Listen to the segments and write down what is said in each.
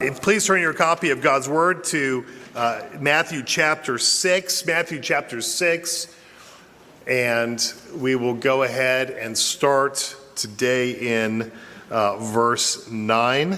Please turn your copy of God's Word to Matthew chapter 6. Matthew chapter 6. And we will go ahead and start today in verse 9.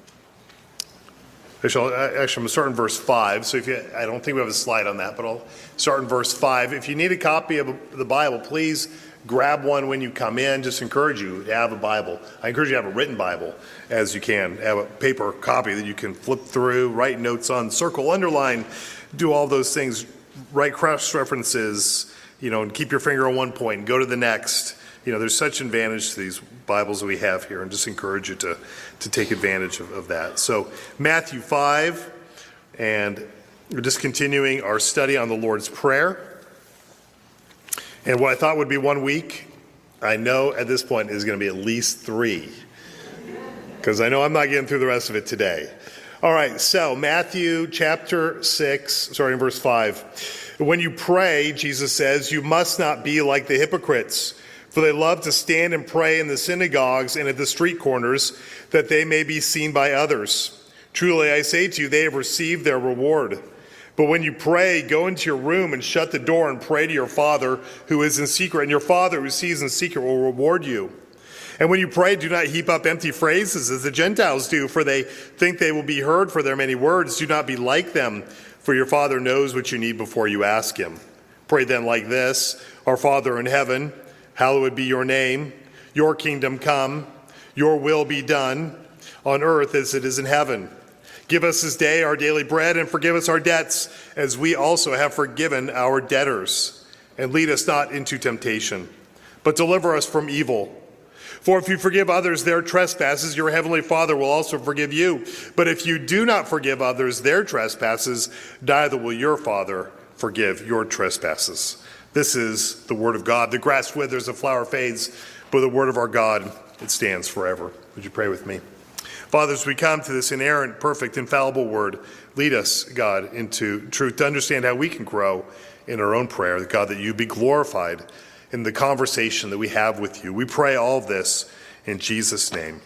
Actually, I'm going to start in verse 5. So I don't think we have a slide on that, but I'll start in verse 5. If you need a copy of the Bible, please grab one when you come in. Just encourage you to have a Bible. I encourage you to have a written Bible as you can. Have a paper copy that you can flip through, write notes on, circle, underline, do all those things, write cross references, and keep your finger on one point and go to the next. There's such advantage to these Bibles that we have here, and just encourage you to take advantage of that. So Matthew 5, and we're just continuing our study on the Lord's Prayer. And what I thought would be 1 week, I know at this point is going to be at least 3. Because I know I'm not getting through the rest of it today. All right, so Matthew chapter 6, starting in verse 5. When you pray, Jesus says, you must not be like the hypocrites, for they love to stand and pray in the synagogues and at the street corners, that they may be seen by others. Truly, I say to you, they have received their reward. But when you pray, go into your room and shut the door and pray to your Father who is in secret, and your Father who sees in secret will reward you. And when you pray, do not heap up empty phrases as the Gentiles do, for they think they will be heard for their many words. Do not be like them, for your Father knows what you need before you ask him. Pray then like this: Our Father in heaven, hallowed be your name. Your kingdom come, your will be done, on earth as it is in heaven. Give us this day our daily bread, and forgive us our debts, as we also have forgiven our debtors. And lead us not into temptation, but deliver us from evil. For if you forgive others their trespasses, your heavenly Father will also forgive you. But if you do not forgive others their trespasses, neither will your Father forgive your trespasses. This is the word of God. The grass withers, the flower fades, but the word of our God, it stands forever. Would you pray with me? Father, as we come to this inerrant, perfect, infallible word, lead us, God, into truth to understand how we can grow in our own prayer. God, that you be glorified in the conversation that we have with you. We pray all of this in Jesus' name.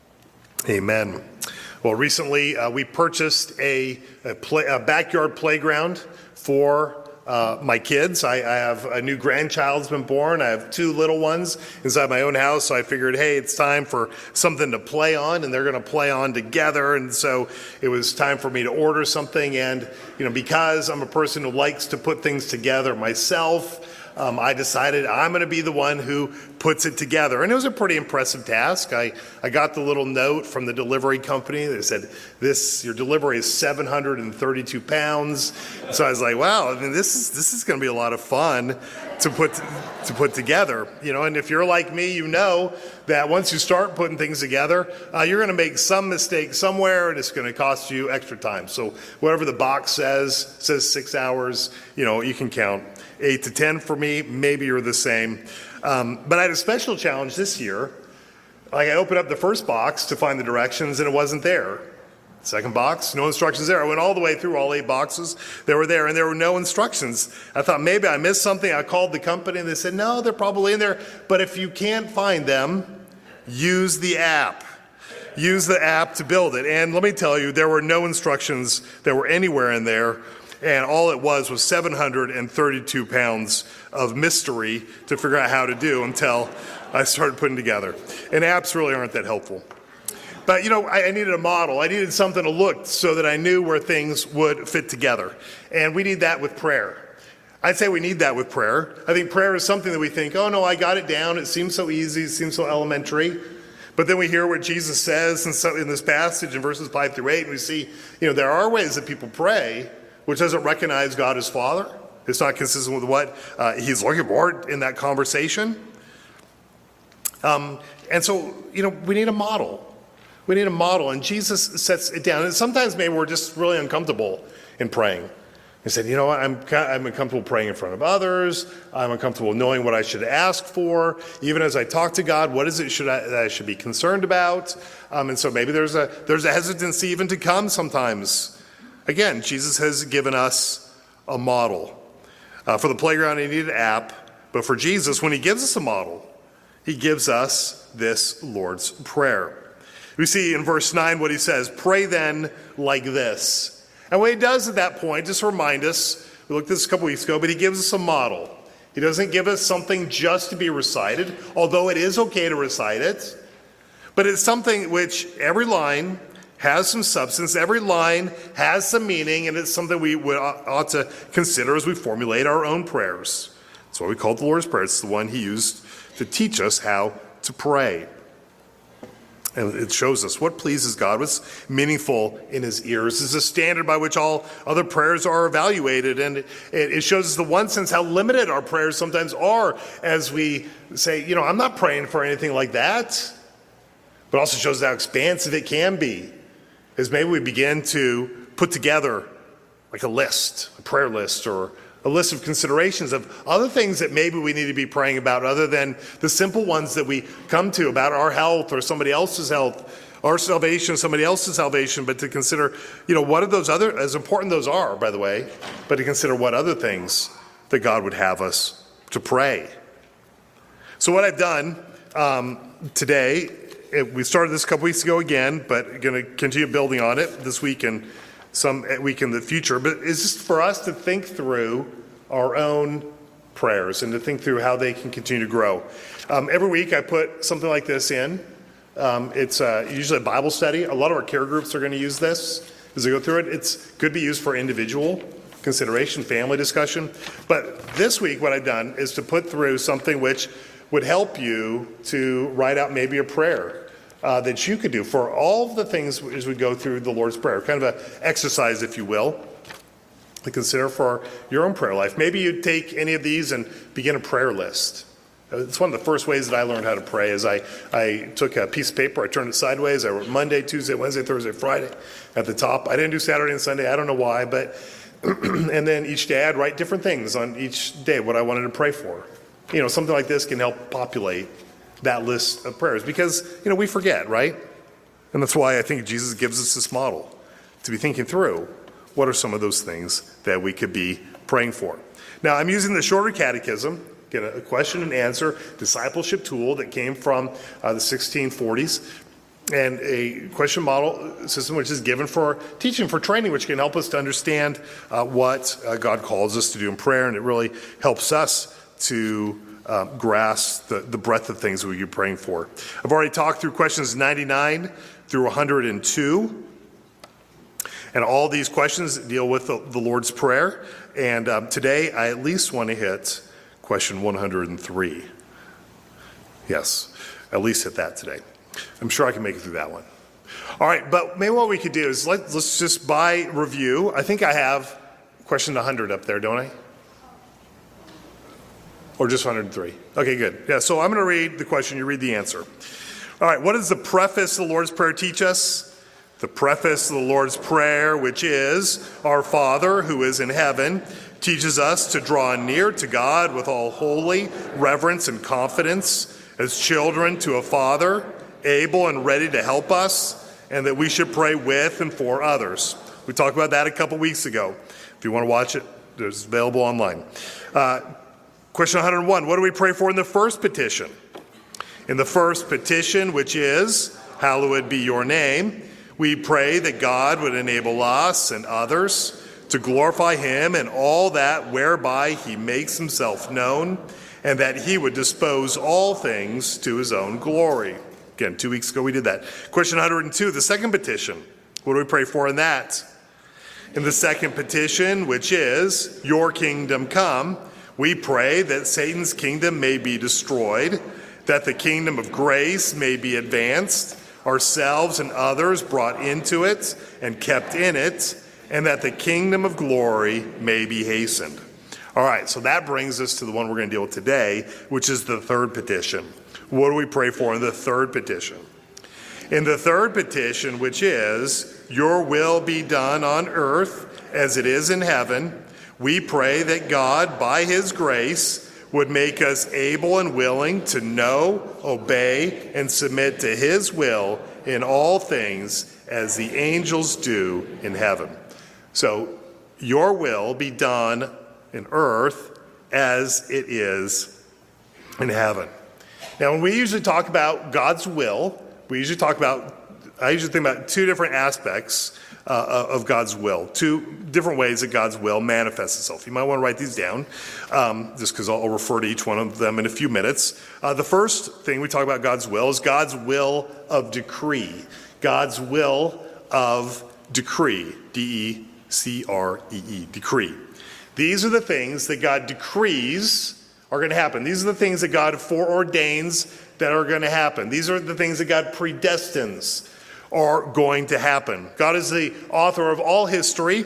Amen. Well, recently we purchased a backyard playground for my kids. I have a new grandchild's been born. I have 2 little ones inside my own house. So I figured, hey, it's time for something to play on, and they're going to play on together. And so it was time for me to order something. And, because I'm a person who likes to put things together myself, I decided I'm going to be the one who puts it together. And it was a pretty impressive task. I got the little note from the delivery company that said, your delivery is 732 pounds. So I was like, wow, this is going to be a lot of fun to put together. And if you're like me, you know that once you start putting things together, you're going to make some mistake somewhere, and it's going to cost you extra time. So whatever the box says 6 hours, you can count 8 to 10 for me. Maybe you're the same. But I had a special challenge this year. I opened up the first box to find the directions, and it wasn't there. Second box, no instructions there. I went all the way through all 8 boxes. They were there, and there were no instructions. I thought maybe I missed something. I called the company, and they said, no, they're probably in there. But if you can't find them, use the app. Use the app to build it. And let me tell you, there were no instructions that were anywhere in there. And all it was 732 pounds of mystery to figure out how to do until I started putting together. And apps really aren't that helpful. But, I needed a model. I needed something to look so that I knew where things would fit together. And we need that with prayer. I'd say we need that with prayer. I think prayer is something that we think, oh, no, I got it down. It seems so easy. It seems so elementary. But then we hear what Jesus says in this passage in verses 5 through 8, and we see, there are ways that people pray which doesn't recognize God as Father. It's not consistent with what he's looking for in that conversation. And so, we need a model. We need a model, and Jesus sets it down. And sometimes maybe we're just really uncomfortable in praying. He said, I'm uncomfortable praying in front of others. I'm uncomfortable knowing what I should ask for. Even as I talk to God, what is it that I should be concerned about? And so maybe there's a hesitancy even to come sometimes. Again, Jesus has given us a model. For the playground, he needed an app. But for Jesus, when he gives us a model, he gives us this Lord's Prayer. We see in verse 9 what he says: pray then like this. And what he does at that point, just to remind us, we looked at this a couple weeks ago, but he gives us a model. He doesn't give us something just to be recited, although it is okay to recite it. But it's something which every line has some substance, every line has some meaning, and it's something we ought to consider as we formulate our own prayers. That's why we call it the Lord's Prayer. It's the one he used to teach us how to pray. And it shows us what pleases God, what's meaningful in his ears. This is a standard by which all other prayers are evaluated. And it shows us, in one sense, how limited our prayers sometimes are as we say, I'm not praying for anything like that. But also shows how expansive it can be as maybe we begin to put together like a list, a prayer list, or a list of considerations of other things that maybe we need to be praying about other than the simple ones that we come to about our health or somebody else's health, our salvation, somebody else's salvation, but to consider, what are those other, as important those are, by the way, but to consider what other things that God would have us to pray. So what I've done today, we started this a couple weeks ago again, but going to continue building on it this week and some week in the future. But it's just for us to think through our own prayers and to think through how they can continue to grow. Every week I put something like this in. It's usually a Bible study. A lot of our care groups are going to use this as they go through it. It's could be used for individual consideration, family discussion. But this week what I've done is to put through something which would help you to write out maybe a prayer that you could do for all of the things as we go through the Lord's Prayer. Kind of an exercise, if you will, to consider for your own prayer life. Maybe you take any of these and begin a prayer list. It's one of the first ways that I learned how to pray is I took a piece of paper, I turned it sideways, I wrote Monday, Tuesday, Wednesday, Thursday, Friday at the top. I didn't do Saturday and Sunday, I don't know why, but and then each day I'd write different things on each day, what I wanted to pray for. Something like this can help populate that list of prayers because, we forget, right? And that's why I think Jesus gives us this model to be thinking through what are some of those things that we could be praying for. Now, I'm using the Shorter Catechism, again, a question and answer discipleship tool that came from the 1640s, and a question model system which is given for teaching, for training, which can help us to understand what God calls us to do in prayer, and it really helps us to grasp the breadth of things we are praying for. I've already talked through questions 99 through 102. And all these questions deal with the Lord's Prayer. And today I at least want to hit question 103. Yes, at least hit that today. I'm sure I can make it through that one. All right, but maybe what we could do is let's just by review. I think I have question 100 up there, don't I? Or just 103? Okay, good. Yeah, so I'm going to read the question, you read the answer. All right, what does the preface of the Lord's Prayer teach us? The preface of the Lord's Prayer, which is, Our Father, who is in heaven, teaches us to draw near to God with all holy reverence and confidence, as children to a Father, able and ready to help us, and that we should pray with and for others. We talked about that a couple weeks ago. If you want to watch it, it's available online. Question 101, what do we pray for in the first petition? In the first petition, which is, Hallowed be your name, we pray that God would enable us and others to glorify him in all that whereby he makes himself known, and that he would dispose all things to his own glory. Again, 2 weeks ago we did that. Question 102, the second petition. What do we pray for in that? In the second petition, which is, Your kingdom come, we pray that Satan's kingdom may be destroyed, that the kingdom of grace may be advanced, ourselves and others brought into it and kept in it, and that the kingdom of glory may be hastened. All right, so that brings us to the one we're going to deal with today, which is the third petition. What do we pray for in the third petition? In the third petition, which is, Your will be done on earth as it is in heaven, we pray that God, by his grace, would make us able and willing to know, obey, and submit to his will in all things as the angels do in heaven. So, your will be done in earth as it is in heaven. Now, when we usually talk about God's will, I usually think about two different aspects of God's will, two different ways that God's will manifests itself. You might want to write these down, just because I'll refer to each one of them in a few minutes. The first thing we talk about God's will is God's will of decree. God's will of decree, D-E-C-R-E-E, decree. These are the things that God decrees are going to happen. These are the things that God foreordains that are going to happen. These are the things that God predestines are going to happen. God is the author of all history,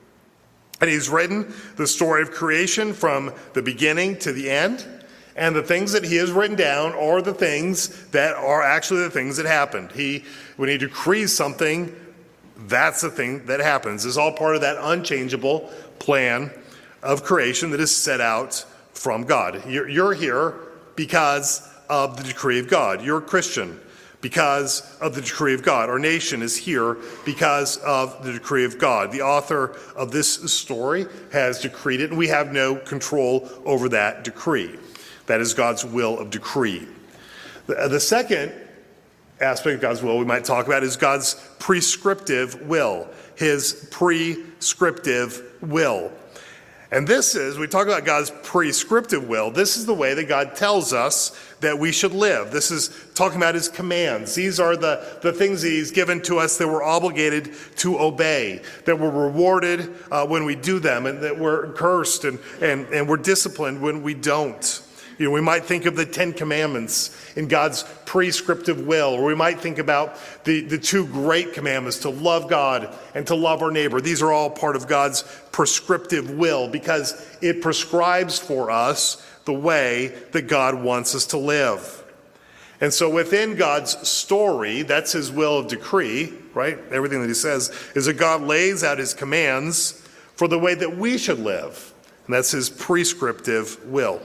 and he's written the story of creation from the beginning to the end. And the things that he has written down are the things that are actually the things that happened. When he decrees something, that's the thing that happens. It's all part of that unchangeable plan of creation that is set out from God. You're here because of the decree of God. You're a Christian because of the decree of God. Our nation is here because of the decree of God. The author of this story has decreed it, and we have no control over that decree. That is God's will of decree. The second aspect of God's will we might talk about is God's prescriptive will, his prescriptive will. And this is, we talk about God's prescriptive will, this is the way that God tells us that we should live. This is talking about his commands. These are the things that he's given to us that we're obligated to obey, that we're rewarded when we do them, and that we're cursed and we're disciplined when we don't. We might think of the 10 Commandments in God's prescriptive will, or we might think about the two great commandments, to love God and to love our neighbor. These are all part of God's prescriptive will because it prescribes for us the way that God wants us to live. And so within God's story, that's his will of decree, right? Everything that he says is that God lays out his commands for the way that we should live. And that's his prescriptive will.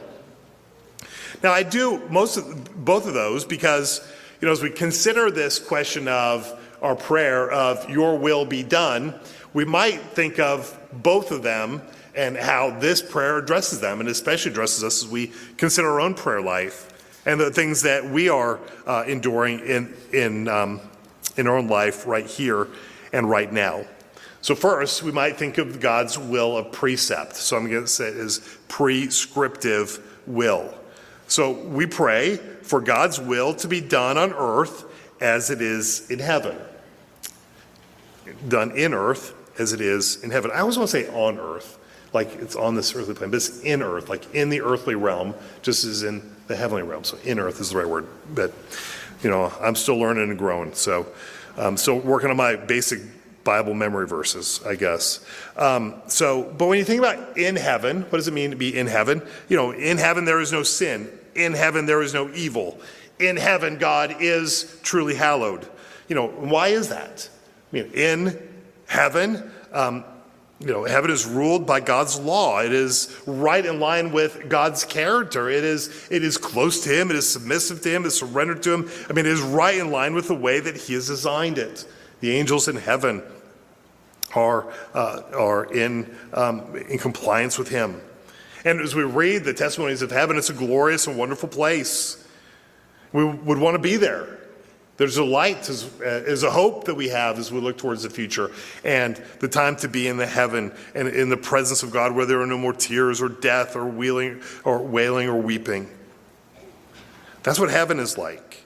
Now, I do both of those because, as we consider this question of our prayer of your will be done, we might think of both of them and how this prayer addresses them, and especially addresses us as we consider our own prayer life and the things that we are enduring in our own life right here and right now. So first, we might think of God's will of precept. So I'm going to say it is prescriptive will. So we pray for God's will to be done on earth as it is in heaven. Done in earth as it is in heaven. I always want to say on earth, like it's on this earthly plane, but it's in earth, like in the earthly realm, just as in the heavenly realm. So in earth is the right word. But, I'm still learning and growing. So I'm still working on my basic Bible memory verses, I guess. But when you think about in heaven, what does it mean to be in heaven? In heaven there is no sin. In heaven there is no evil. In heaven God is truly hallowed. Why is that? In heaven, heaven is ruled by God's law. It is right in line with God's character. It is close to him. It is submissive to him. It is surrendered to him. It is right in line with the way that he has designed it. The angels in heaven are in compliance with him. And as we read the testimonies of heaven, it's a glorious and wonderful place. We would want to be there. There's a light, is a hope that we have as we look towards the future and the time to be in the heaven and in the presence of God, where there are no more tears or death or wailing or weeping. That's what heaven is like.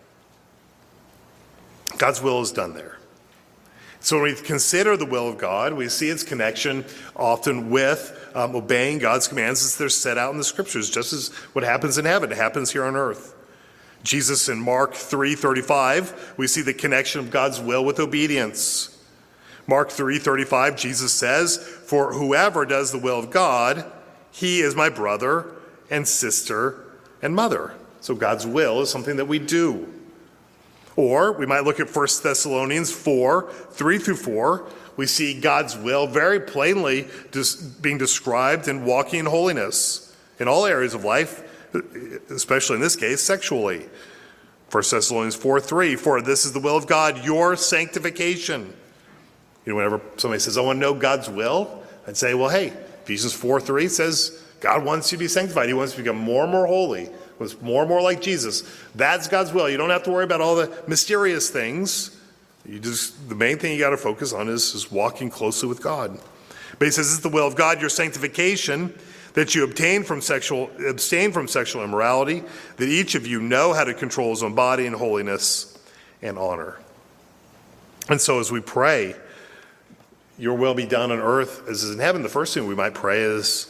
God's will is done there. So when we consider the will of God, we see its connection often with obeying God's commands as they're set out in the scriptures, just as what happens in heaven, it happens here on earth. Jesus in Mark 3:35, we see the connection of God's will with obedience. Mark 3:35, Jesus says, "For whoever does the will of God, he is my brother and sister and mother." So God's will is something that we do. Or we might look at 1 Thessalonians 4:3-4. We see God's will very plainly being described in walking in holiness in all areas of life, especially in this case, sexually. 1 Thessalonians 4:3, "For this is the will of God, your sanctification." Whenever somebody says, "I want to know God's will," I'd say, well, hey, Ephesians 4:3 says God wants you to be sanctified. He wants you to become more and more holy, more and more like Jesus. That's God's will. You don't have to worry about all the mysterious things. The main thing you got to focus on is walking closely with God. But he says, it's the will of God, your sanctification, that you abstain from sexual immorality, that each of you know how to control his own body in holiness and honor. And so as we pray, your will be done on earth as is in heaven, the first thing we might pray is,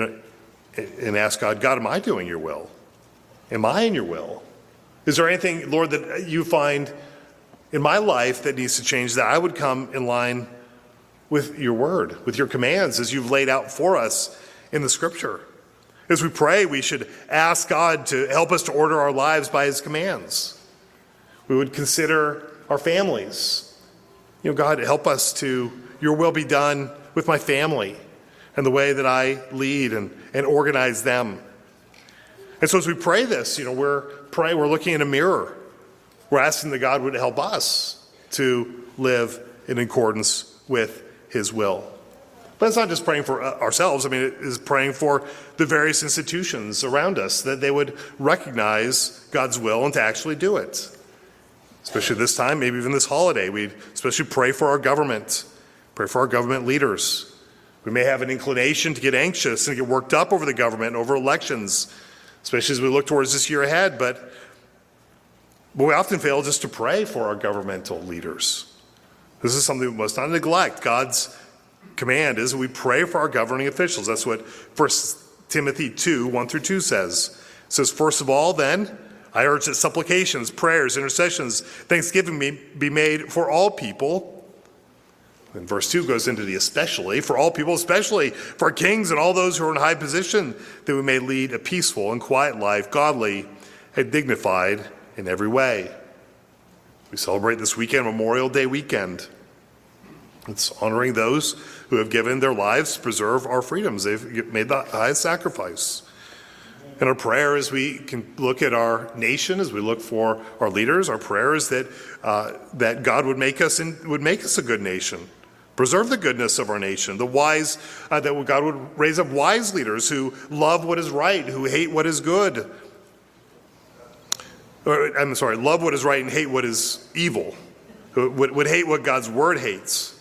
and ask God, am I doing your will? Am I in your will? Is there anything, Lord, that you find in my life that needs to change, that I would come in line with your word, with your commands as you've laid out for us in the scripture? As we pray, we should ask God to help us to order our lives by his commands. We would consider our families. God, help us to, your will be done with my family and the way that I lead and organize them. And so as we pray this, we're looking in a mirror. We're asking that God would help us to live in accordance with his will. But it's not just praying for ourselves. It is praying for the various institutions around us, that they would recognize God's will and to actually do it. Especially this time, maybe even this holiday, we'd especially pray for our government, pray for our government leaders. We may have an inclination to get anxious and get worked up over the government, over elections, especially as we look towards this year ahead. But we often fail just to pray for our governmental leaders. This is something we must not neglect. God's command is that we pray for our governing officials. That's what 1 Timothy 2, 1-2 says. It says, first of all, then, I urge that supplications, prayers, intercessions, thanksgiving be made for all people. And verse 2 goes into the especially, for all people, especially for kings and all those who are in high position, that we may lead a peaceful and quiet life, godly and dignified in every way. We celebrate this weekend, Memorial Day weekend. It's honoring those who have given their lives to preserve our freedoms. They've made the highest sacrifice. And our prayer, as we can look at our nation, as we look for our leaders, our prayer is that God would make us a good nation. Preserve the goodness of our nation, the wise, that God would raise up wise leaders who love what is right, who hate what is good. Love what is right and hate what is evil. Who would hate what God's word hates.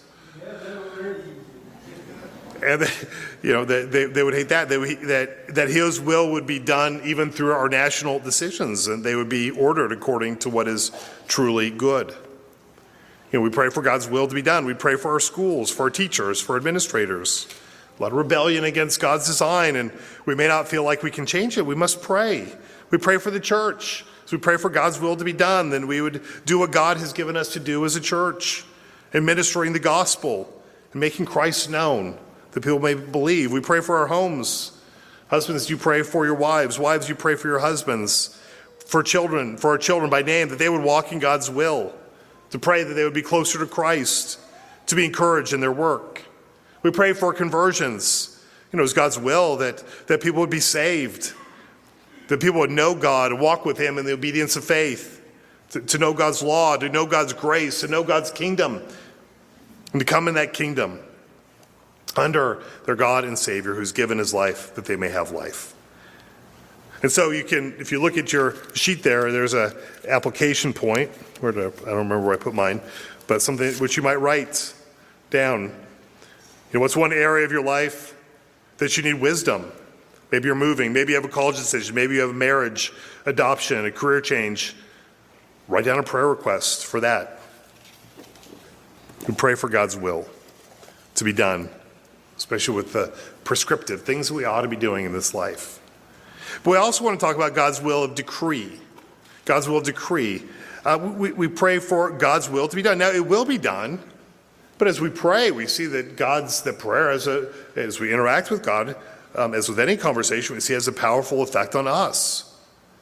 And they would hate that. That his will would be done even through our national decisions, and they would be ordered according to what is truly good. We pray for God's will to be done. We pray for our schools, for our teachers, for administrators. A lot of rebellion against God's design, and we may not feel like we can change it. We must pray. We pray for the church. So we pray for God's will to be done. Then we would do what God has given us to do as a church, administering the gospel and making Christ known, that people may believe. We pray for our homes. Husbands, you pray for your wives. Wives, you pray for your husbands. For our children by name, that they would walk in God's will. To pray that they would be closer to Christ. To be encouraged in their work. We pray for conversions. It's God's will that people would be saved. That people would know God and walk with him in the obedience of faith. To know God's law, to know God's grace, to know God's kingdom. And to come in that kingdom under their God and Savior who's given his life that they may have life. And so you can, if you look at your sheet there's an application point. I don't remember where I put mine, but something which you might write down. What's one area of your life that you need wisdom? Maybe you're moving. Maybe you have a college decision. Maybe you have a marriage, adoption, a career change. Write down a prayer request for that. And pray for God's will to be done, especially with the prescriptive things that we ought to be doing in this life. But we also want to talk about God's will of decree. God's will of decree. We pray for God's will to be done. Now, it will be done, but as we pray, we see that prayer, as we interact with God, as with any conversation, we see has a powerful effect on us.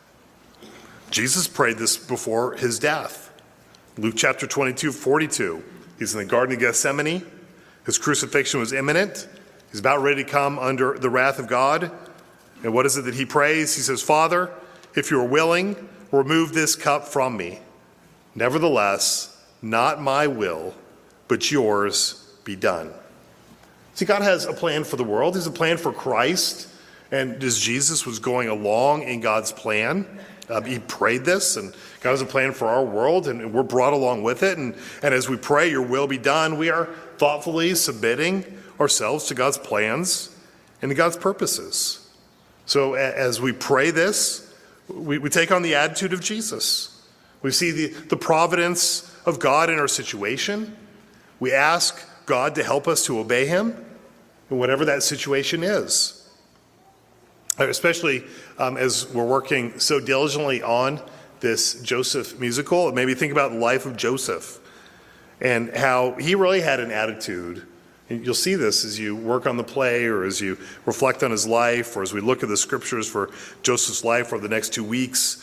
Jesus prayed this before his death. Luke chapter 22, 42. He's in the Garden of Gethsemane. His crucifixion was imminent. He's about ready to come under the wrath of God. And what is it that he prays? He says, Father, if you are willing, remove this cup from me. Nevertheless, not my will, but yours be done. See, God has a plan for the world. He has a plan for Christ And as Jesus was going along in God's plan, he prayed this, and God has a plan for our world, and we're brought along with it. And as we pray, your will be done, we are thoughtfully submitting ourselves to God's plans and to God's purposes. So as we pray this, we take on the attitude of Jesus. We see the providence of God in our situation. We ask God to help us to obey him in whatever that situation is. Especially as we're working so diligently on this Joseph musical, maybe think about the life of Joseph and how he really had an attitude. And you'll see this as you work on the play or as you reflect on his life or as we look at the scriptures for Joseph's life over the next 2 weeks.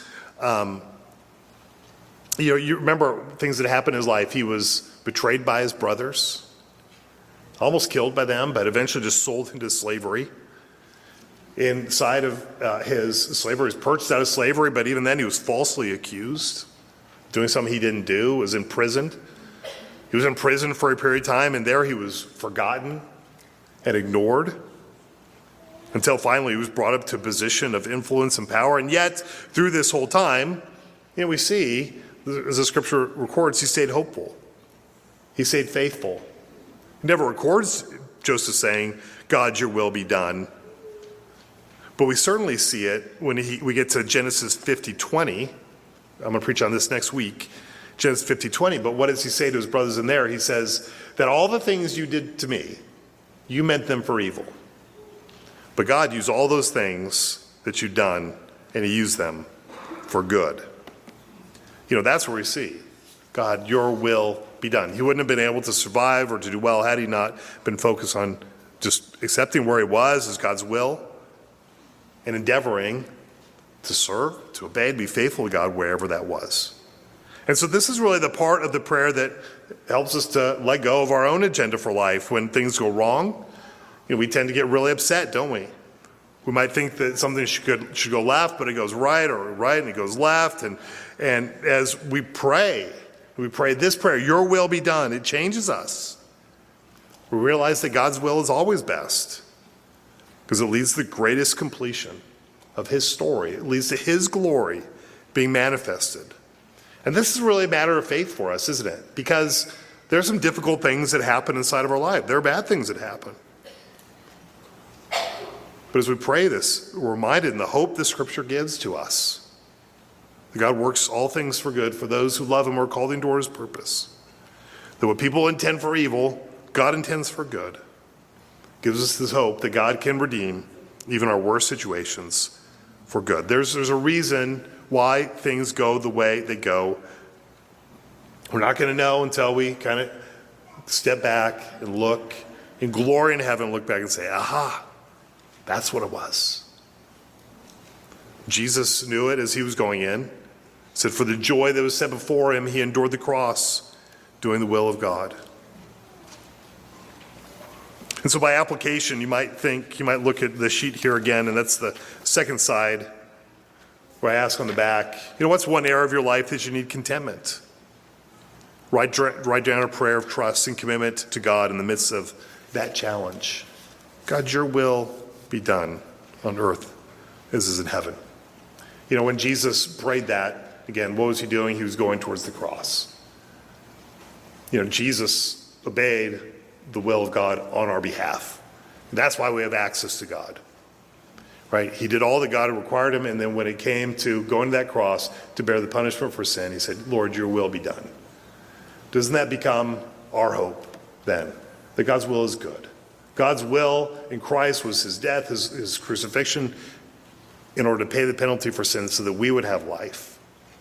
You remember things that happened in his life. He was betrayed by his brothers, almost killed by them, but eventually just sold into slavery. Inside of his slavery, he was purchased out of slavery, but even then he was falsely accused, doing something he didn't do, was imprisoned. He was in prison for a period of time, and there he was forgotten and ignored until finally he was brought up to a position of influence and power. And yet, through this whole time, we see, as the scripture records, he stayed hopeful. He stayed faithful. It never records Joseph saying, God, your will be done. But we certainly see it when we get to Genesis 50:20. I'm going to preach on this next week, Genesis 50:20. But what does he say to his brothers in there? He says that all the things you did to me, you meant them for evil. But God used all those things that you've done, and he used them for good. That's where we see, God, your will be done. He wouldn't have been able to survive or to do well had he not been focused on just accepting where he was as God's will, and endeavoring to serve, to obey, to be faithful to God wherever that was. And so this is really the part of the prayer that helps us to let go of our own agenda for life when things go wrong. We tend to get really upset, don't we? We might think that something should go left, but it goes right, or right and it goes left. And as we pray this prayer, your will be done, it changes us. We realize that God's will is always best, because it leads to the greatest completion of his story. It leads to his glory being manifested. And this is really a matter of faith for us, isn't it? Because there are some difficult things that happen inside of our life. There are bad things that happen. But as we pray this, we're reminded in the hope the scripture gives to us that God works all things for good for those who love him or are called into his purpose. That what people intend for evil, God intends for good. Gives us this hope that God can redeem even our worst situations for good. There's a reason why things go the way they go. We're not going to know until we kind of step back and look in glory in heaven, look back and say, aha, that's what it was. Jesus knew it as he was going in. He said, for the joy that was set before him, he endured the cross, doing the will of God. And so by application, you might look at the sheet here again, and that's the second side, where I ask on the back, what's one area of your life that you need contentment? Write down a prayer of trust and commitment to God in the midst of that challenge. God, your will be done on earth as is in heaven. When Jesus prayed that, again, what was he doing? He was going towards the cross. Jesus obeyed the will of God on our behalf. And that's why we have access to God. Right? He did all that God had required him, and then when it came to going to that cross to bear the punishment for sin, he said, Lord, your will be done. Doesn't that become our hope then? That God's will is good. God's will in Christ was his death, his crucifixion, in order to pay the penalty for sin so that we would have life.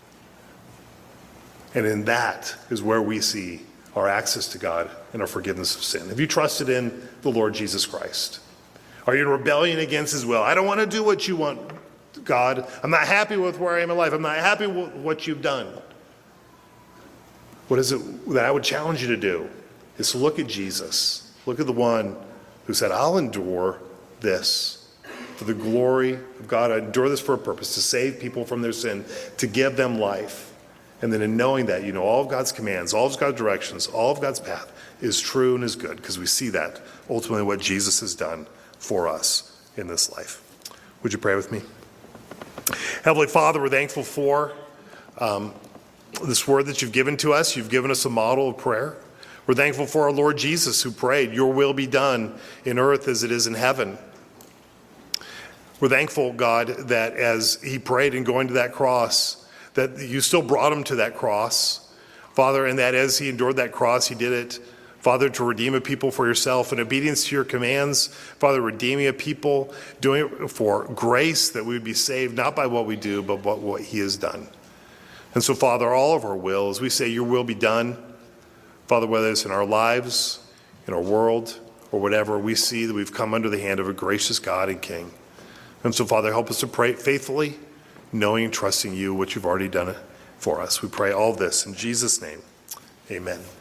And in that is where we see our access to God and our forgiveness of sin. Have you trusted in the Lord Jesus Christ? Are you in rebellion against his will? I don't want to do what you want, God. I'm not happy with where I am in life. I'm not happy with what you've done. What is it that I would challenge you to do? Is to look at Jesus. Look at the one who said, I'll endure this for the glory of God. I endure this for a purpose, to save people from their sin, to give them life. And then in knowing that, all of God's commands, all of God's directions, all of God's path is true and is good, because we see that ultimately what Jesus has done for us in this life. Would you pray with me? Heavenly Father, we're thankful for this word that you've given to us. You've given us a model of prayer. We're thankful for our Lord Jesus who prayed, your will be done in earth as it is in heaven. We're thankful, God, that as he prayed and going to that cross, that you still brought him to that cross, Father, and that as he endured that cross, he did it, Father, to redeem a people for yourself in obedience to your commands, Father, redeeming a people, doing it for grace, that we would be saved, not by what we do, but by what he has done. And so, Father, all of our will, as we say your will be done, Father, whether it's in our lives, in our world, or whatever, we see that we've come under the hand of a gracious God and King. And so, Father, help us to pray faithfully, knowing and trusting you, what you've already done for us. We pray all this in Jesus' name. Amen.